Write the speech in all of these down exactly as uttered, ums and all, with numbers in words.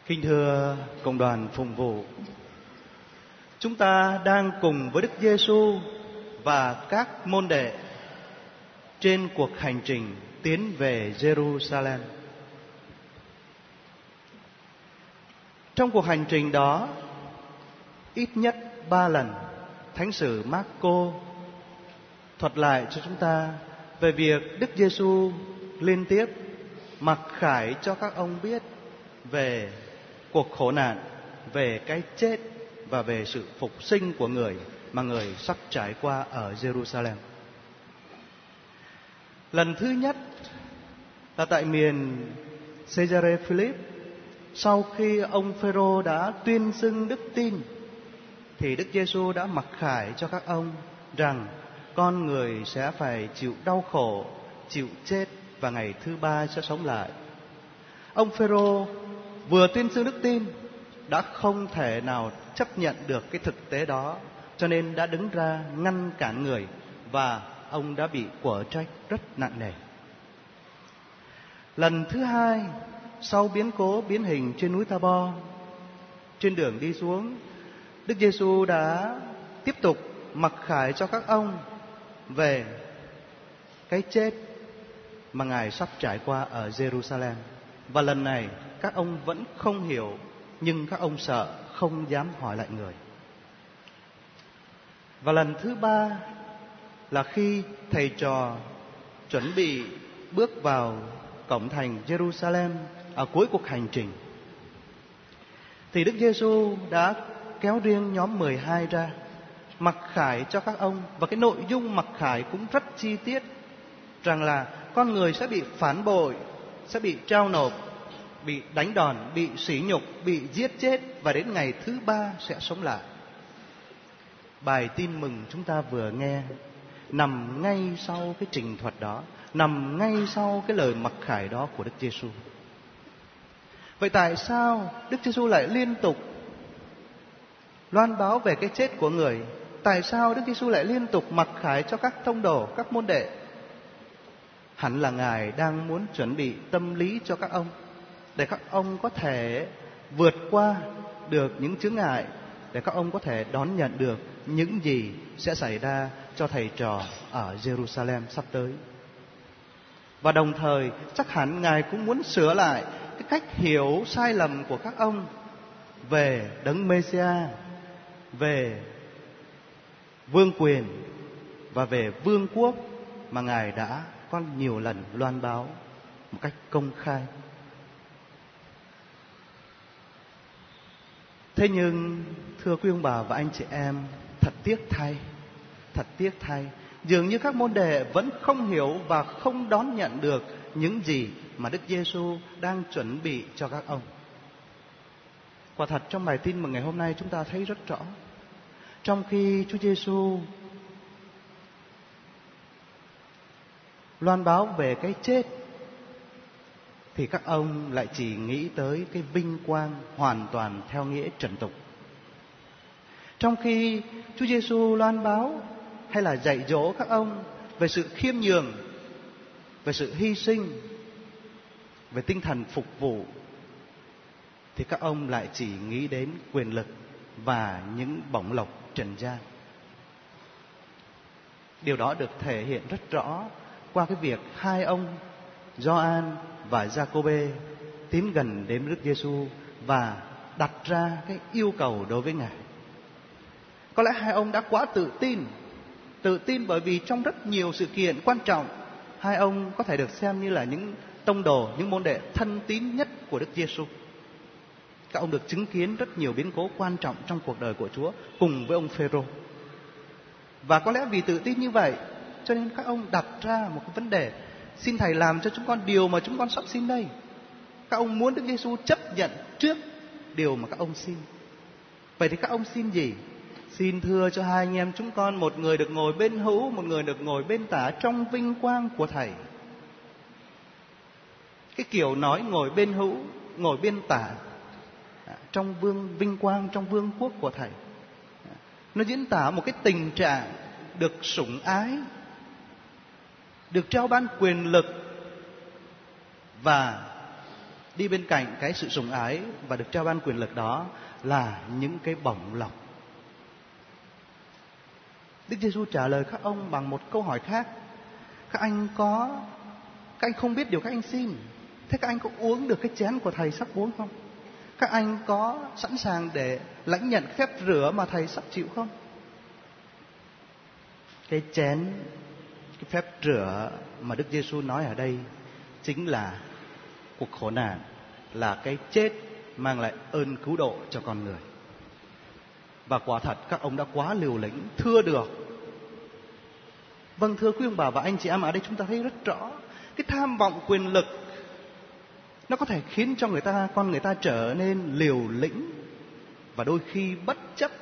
Kính thưa cộng đoàn phụng vụ, chúng ta đang cùng với Đức Giêsu và các môn đệ trên cuộc hành trình tiến về Jerusalem. Trong cuộc hành trình đó, ít nhất ba lần, Thánh sử Mác-cô thuật lại cho chúng ta về việc Đức Giêsu liên tiếp mặc khải cho các ông biết về cuộc khổ nạn, về cái chết và về sự phục sinh của người mà người sắp trải qua ở Jerusalem. Lần thứ nhất là tại miền Caesarea Philip. Sau khi ông Phêrô đã tuyên xưng đức tin, thì Đức Giêsu đã mặc khải cho các ông rằng con người sẽ phải chịu đau khổ, chịu chết và ngày thứ ba sẽ sống lại. Ông Phêrô vừa tuyên xưng đức tin đã không thể nào chấp nhận được cái thực tế đó, cho nên đã đứng ra ngăn cản người và ông đã bị quở trách rất nặng nề. Lần thứ hai, sau biến cố biến hình trên núi Ta-bo, trên đường đi xuống, Đức Giêsu đã tiếp tục mặc khải cho các ông về cái chết mà Ngài sắp trải qua ở Jerusalem. Và lần này các ông vẫn không hiểu, nhưng các ông sợ, không dám hỏi lại người. Và lần thứ ba là khi thầy trò chuẩn bị bước vào cổng thành Jerusalem ở cuối cuộc hành trình, thì Đức Giêsu đã kéo riêng nhóm mười hai ra, mặc khải cho các ông. Và cái nội dung mặc khải cũng rất chi tiết, rằng là con người sẽ bị phản bội, sẽ bị trao nộp, bị đánh đòn, bị sỉ nhục, bị giết chết, và đến ngày thứ ba sẽ sống lại. Bài tin mừng chúng ta vừa nghe nằm ngay sau cái trình thuật đó, nằm ngay sau cái lời mặc khải đó của Đức Giêsu. Vậy tại sao Đức Giêsu lại liên tục loan báo về cái chết của người? Tại sao Đức Giêsu lại liên tục mặc khải cho các tông đồ, các môn đệ? Hẳn là Ngài đang muốn chuẩn bị tâm lý cho các ông, để các ông có thể vượt qua được những chướng ngại, để các ông có thể đón nhận được những gì sẽ xảy ra cho thầy trò ở Jerusalem sắp tới. Và đồng thời chắc hẳn Ngài cũng muốn sửa lại cái cách hiểu sai lầm của các ông về Đấng Mê-si-a, về vương quyền và về vương quốc mà Ngài đã có nhiều lần loan báo một cách công khai. Thế nhưng thưa quý ông bà và anh chị em, thật tiếc thay, thật tiếc thay, dường như các môn đệ vẫn không hiểu và không đón nhận được những gì mà Đức Giêsu đang chuẩn bị cho các ông. Quả thật trong bài tin mừng ngày hôm nay chúng ta thấy rất rõ, trong khi Chúa Giêsu loan báo về cái chết, thì các ông lại chỉ nghĩ tới cái vinh quang hoàn toàn theo nghĩa trần tục. Trong khi Chúa Giêsu loan báo hay là dạy dỗ các ông về sự khiêm nhường, về sự hy sinh, về tinh thần phục vụ, thì các ông lại chỉ nghĩ đến quyền lực và những bổng lộc trần gian. Điều đó được thể hiện rất rõ qua cái việc hai ông Gioan và Giacôbê tiến gần đến Đức Giêsu và đặt ra cái yêu cầu đối với Ngài. Có lẽ hai ông đã quá tự tin, tự tin bởi vì trong rất nhiều sự kiện quan trọng, hai ông có thể được xem như là những tông đồ, những môn đệ thân tín nhất của Đức Giêsu. Các ông được chứng kiến rất nhiều biến cố quan trọng trong cuộc đời của Chúa cùng với ông Phêrô. Và có lẽ vì tự tin như vậy, cho nên các ông đặt ra một cái vấn đề: xin Thầy làm cho chúng con điều mà chúng con sắp xin đây. Các ông muốn Đức Giêsu chấp nhận trước điều mà các ông xin. Vậy thì các ông xin gì? Xin thưa cho hai anh em chúng con, một người được ngồi bên hữu, một người được ngồi bên tả trong vinh quang của Thầy. Cái kiểu nói ngồi bên hữu, ngồi bên tả trong vương vinh quang, trong vương quốc của Thầy, nó diễn tả một cái tình trạng được sủng ái, được trao ban quyền lực và Đi bên cạnh cái sự sủng ái và được trao ban quyền lực đó là những cái bổng lộc. Đức Giêsu trả lời các ông bằng một câu hỏi khác. Các anh có, các anh không biết điều các anh xin, thế các anh có uống được cái chén của Thầy sắp uống không? Các anh có sẵn sàng để lãnh nhận phép rửa mà Thầy sắp chịu không? Cái chén, cái phép rửa mà Đức Giêsu nói ở đây chính là cuộc khổ nạn, là cái chết mang lại ơn cứu độ cho con người. Và quả thật các ông đã quá liều lĩnh, thưa được. Vâng, thưa quý ông bà và anh chị em, ở đây chúng ta thấy rất rõ cái tham vọng quyền lực nó có thể khiến cho người ta, con người ta trở nên liều lĩnh và đôi khi bất chấp.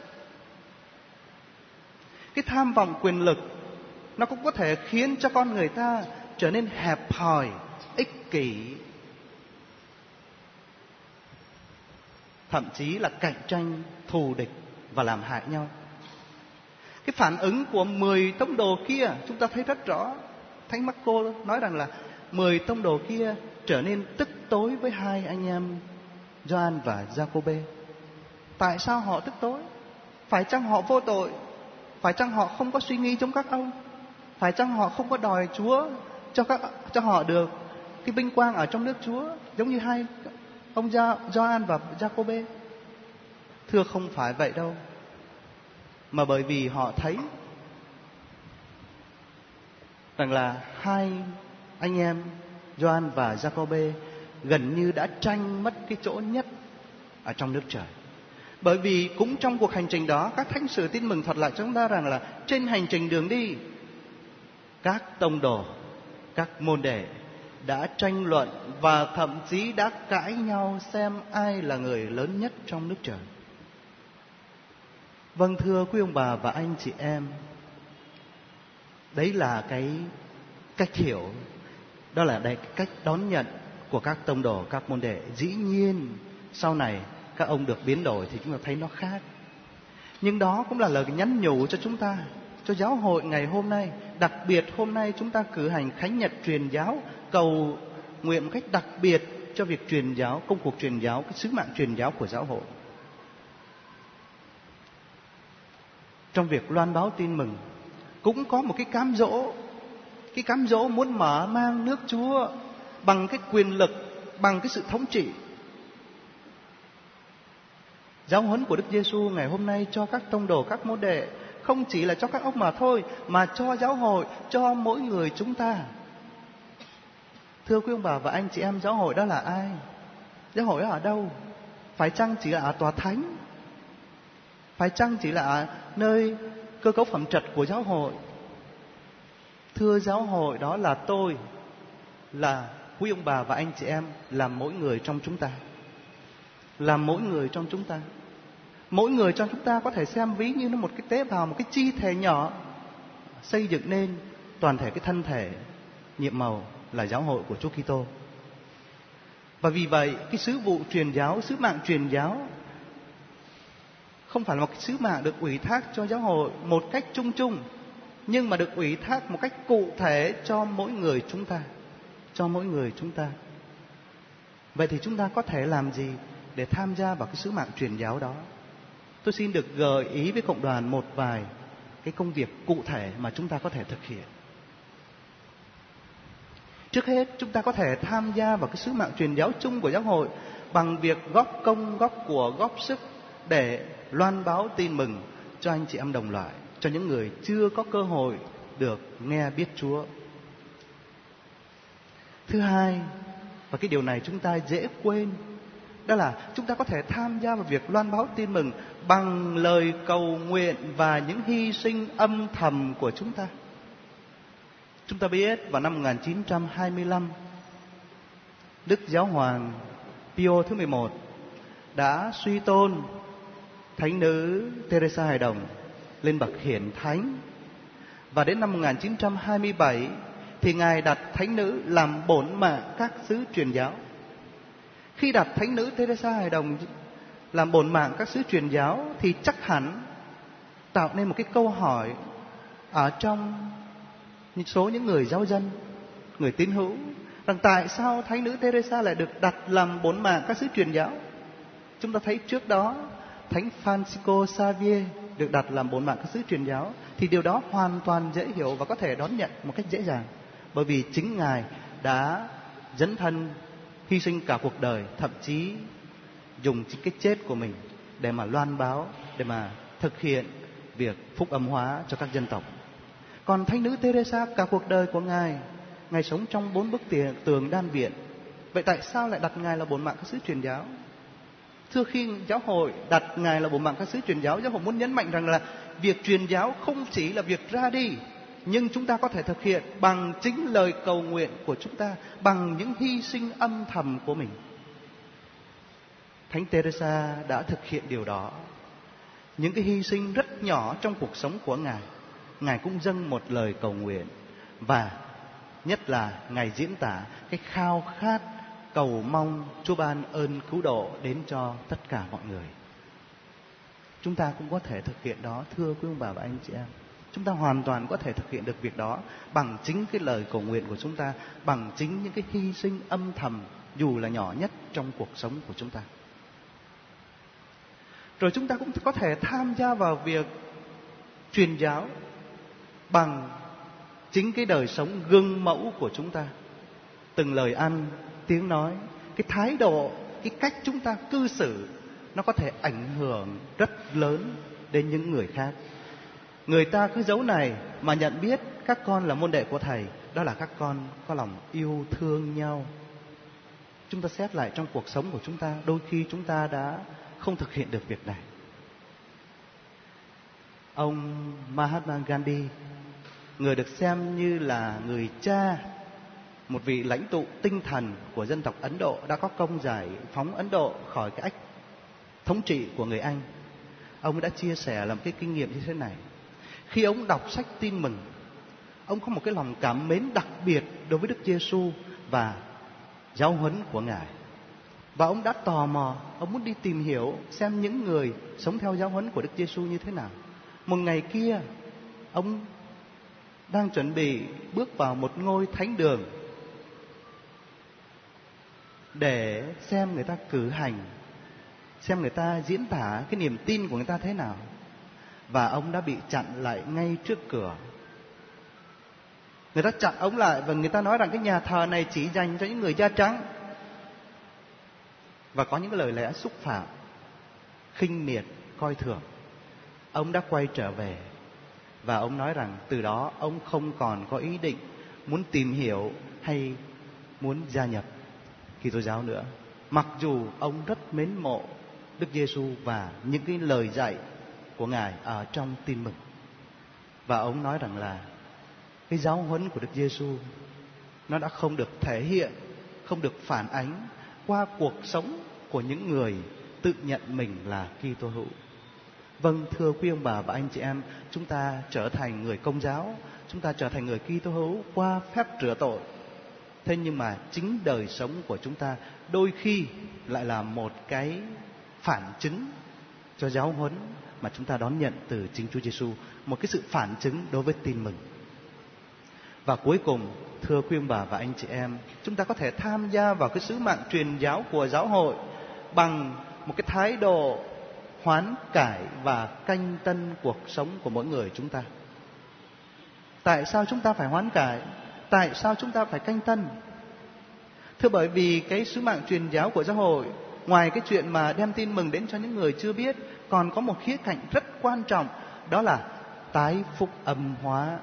Cái tham vọng quyền lực nó cũng có thể khiến cho con người ta trở nên hẹp hòi, ích kỷ, thậm chí là cạnh tranh, thù địch và làm hại nhau. Cái phản ứng của mười tông đồ kia chúng ta thấy rất rõ. Thánh Marco nói rằng là mười tông đồ kia trở nên tức tối với hai anh em Gioan và Giacôbê. Tại sao họ tức tối? Phải chăng họ vô tội? Phải chăng họ không có suy nghĩ giống các ông? Phải chăng họ không có đòi Chúa cho các cho họ được cái vinh quang ở trong nước Chúa giống như hai ông Gioan và Giacôbê? Thưa, không phải vậy đâu. Mà bởi vì họ thấy rằng là hai anh em Gioan và Giacôbê gần như đã tranh mất cái chỗ nhất ở trong nước trời. Bởi vì cũng trong cuộc hành trình đó, các thánh sử tin mừng thuật lại cho chúng ta rằng là trên hành trình đường đi, các tông đồ, các môn đệ đã tranh luận và thậm chí đã cãi nhau xem ai là người lớn nhất trong nước trời. Vâng, thưa quý ông bà và anh chị em, đấy là cái cách hiểu, đó là cái cách đón nhận của các tông đồ, các môn đệ. Dĩ nhiên sau này các ông được biến đổi thì chúng ta thấy nó khác. Nhưng đó cũng là lời nhắn nhủ cho chúng ta, cho giáo hội ngày hôm nay. Đặc biệt hôm nay chúng ta cử hành Khánh Nhật truyền giáo, cầu nguyện một cách đặc biệt cho việc truyền giáo, công cuộc truyền giáo, cái sứ mạng truyền giáo của giáo hội. Trong việc loan báo tin mừng cũng có một cái cám dỗ. Cái cám dỗ muốn mở mang nước Chúa bằng cái quyền lực, bằng cái sự thống trị. Giáo huấn của Đức Giêsu ngày hôm nay cho các tông đồ, các môn đệ không chỉ là cho các ông mà thôi, mà cho giáo hội, cho mỗi người chúng ta. Thưa quý ông bà và anh chị em, giáo hội đó là ai? Giáo hội đó ở đâu? Phải chăng chỉ là ở tòa thánh? Phải chăng chỉ là ở nơi cơ cấu phẩm trật của giáo hội? Thưa, giáo hội đó là tôi, là quý ông bà và anh chị em, là mỗi người trong chúng ta. Là mỗi người trong chúng ta. Mỗi người trong chúng ta có thể xem ví như nó một cái tế bào, một cái chi thể nhỏ, xây dựng nên toàn thể cái thân thể nhiệm màu là giáo hội của Chúa Kitô. Và vì vậy cái sứ vụ truyền giáo, sứ mạng truyền giáo không phải là một cái sứ mạng được ủy thác cho giáo hội một cách chung chung, nhưng mà được ủy thác một cách cụ thể cho mỗi người chúng ta, cho mỗi người chúng ta. Vậy thì chúng ta có thể làm gì để tham gia vào cái sứ mạng truyền giáo đó? Tôi xin được gợi ý với cộng đoàn một vài cái công việc cụ thể mà chúng ta có thể thực hiện. Trước hết, chúng ta có thể tham gia vào cái sứ mạng truyền giáo chung của giáo hội bằng việc góp công, góp của, góp sức để loan báo tin mừng cho anh chị em đồng loại, cho những người chưa có cơ hội được nghe biết Chúa. Thứ hai, và cái điều này chúng ta dễ quên, đó là chúng ta có thể tham gia vào việc loan báo tin mừng bằng lời cầu nguyện và những hy sinh âm thầm của chúng ta. Chúng ta biết vào năm một nghìn chín trăm hai mươi lăm, Đức Giáo hoàng Pio thứ mười một đã suy tôn Thánh nữ Teresa Hài Đồng lên bậc hiển thánh. Và đến năm một nghìn chín trăm hai mươi bảy thì Ngài đặt Thánh nữ làm bổn mạng các sứ truyền giáo. Khi đặt Thánh nữ Teresa Hài Đồng làm bổn mạng các sứ truyền giáo thì chắc hẳn tạo nên một cái câu hỏi ở trong số những người giáo dân, người tín hữu, rằng tại sao Thánh nữ Teresa lại được đặt làm bổn mạng các sứ truyền giáo. Chúng ta thấy trước đó Thánh Francisco Xavier được đặt làm bổn mạng các sứ truyền giáo, thì điều đó hoàn toàn dễ hiểu và có thể đón nhận một cách dễ dàng, bởi vì chính Ngài đã dấn thân hy sinh cả cuộc đời, thậm chí dùng chính cái chết của mình để mà loan báo, để mà thực hiện việc phúc âm hóa cho các dân tộc. Còn Thánh nữ Teresa, cả cuộc đời của Ngài, Ngài sống trong bốn bức tường đan viện. Vậy tại sao lại đặt Ngài là bổn mạng các sứ truyền giáo? Thưa, khi giáo hội đặt Ngài là bổn mạng các sứ truyền giáo, giáo hội muốn nhấn mạnh rằng là việc truyền giáo không chỉ là việc ra đi, nhưng chúng ta có thể thực hiện bằng chính lời cầu nguyện của chúng ta, bằng những hy sinh âm thầm của mình. Thánh Teresa đã thực hiện điều đó. Những cái hy sinh rất nhỏ trong cuộc sống của Ngài, Ngài cũng dâng một lời cầu nguyện. Và nhất là Ngài diễn tả cái khao khát cầu mong Chúa ban ơn cứu độ đến cho tất cả mọi người. Chúng ta cũng có thể thực hiện đó, thưa quý ông bà và anh chị em. Chúng ta hoàn toàn có thể thực hiện được việc đó bằng chính cái lời cầu nguyện của chúng ta, bằng chính những cái hy sinh âm thầm dù là nhỏ nhất trong cuộc sống của chúng ta. Rồi chúng ta cũng có thể tham gia vào việc truyền giáo bằng chính cái đời sống gương mẫu của chúng ta. Từng lời ăn, tiếng nói, cái thái độ, cái cách chúng ta cư xử, nó có thể ảnh hưởng rất lớn đến những người khác. Người ta cứ dấu này mà nhận biết các con là môn đệ của Thầy, đó là các con có lòng yêu thương nhau. Chúng ta xét lại trong cuộc sống của chúng ta, đôi khi chúng ta đã không thực hiện được việc này. Ông Mahatma Gandhi, người được xem như là người cha, một vị lãnh tụ tinh thần của dân tộc Ấn Độ, đã có công giải phóng Ấn Độ khỏi cái ách thống trị của người Anh. Ông đã chia sẻ làm cái kinh nghiệm như thế này. Khi ông đọc sách Tin Mừng, ông có một cái lòng cảm mến đặc biệt đối với Đức Giêsu và giáo huấn của Ngài. Và ông đã tò mò, ông muốn đi tìm hiểu xem những người sống theo giáo huấn của Đức Giêsu như thế nào. Một ngày kia, ông đang chuẩn bị bước vào một ngôi thánh đường để xem người ta cử hành, xem người ta diễn tả cái niềm tin của người ta thế nào. Và ông đã bị chặn lại ngay trước cửa. Người ta chặn ông lại và người ta nói rằng cái nhà thờ này chỉ dành cho những người da trắng. Và có những cái lời lẽ xúc phạm, khinh miệt, coi thường. Ông đã quay trở về và ông nói rằng từ đó ông không còn có ý định muốn tìm hiểu hay muốn gia nhập Kitô giáo nữa. Mặc dù ông rất mến mộ Đức Giêsu và những cái lời dạy của Ngài ở trong Tin Mừng. Và ông nói rằng là cái giáo huấn của Đức Giêsu nó đã không được thể hiện, không được phản ánh qua cuộc sống của những người tự nhận mình là Kitô hữu. Vâng, thưa quý ông bà và anh chị em, chúng ta trở thành người Công giáo, chúng ta trở thành người Kitô hữu qua phép rửa tội. Thế nhưng mà chính đời sống của chúng ta đôi khi lại là một cái phản chứng cho giáo huấn mà chúng ta đón nhận từ chính Chúa Giêsu, một cái sự phản chứng đối với Tin Mừng. Và cuối cùng, thưa quý ông bà và anh chị em, chúng ta có thể tham gia vào cái sứ mạng truyền giáo của giáo hội bằng một cái thái độ hoán cải và canh tân cuộc sống của mỗi người chúng ta. Tại sao chúng ta phải hoán cải? Tại sao chúng ta phải canh tân? Thưa, bởi vì cái sứ mạng truyền giáo của giáo hội, ngoài cái chuyện mà đem tin mừng đến cho những người chưa biết, còn có một khía cạnh rất quan trọng, đó là tái phúc âm hóa,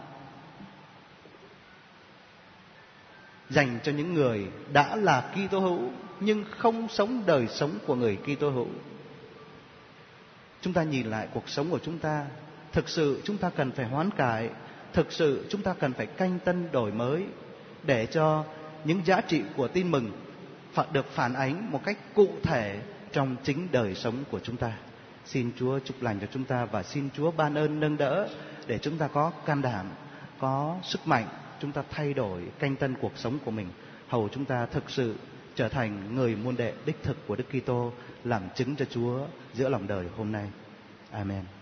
dành cho những người đã là Kitô hữu nhưng không sống đời sống của người Kitô hữu. Chúng ta nhìn lại cuộc sống của chúng ta, thực sự chúng ta cần phải hoán cải, thực sự chúng ta cần phải canh tân đổi mới để cho những giá trị của Tin Mừng được phản ánh một cách cụ thể trong chính đời sống của chúng ta. Xin Chúa chúc lành cho chúng ta và xin Chúa ban ơn nâng đỡ để chúng ta có can đảm, có sức mạnh, chúng ta thay đổi canh tân cuộc sống của mình, hầu chúng ta thực sự trở thành người môn đệ đích thực của Đức Kitô, làm chứng cho Chúa giữa lòng đời hôm nay. Amen.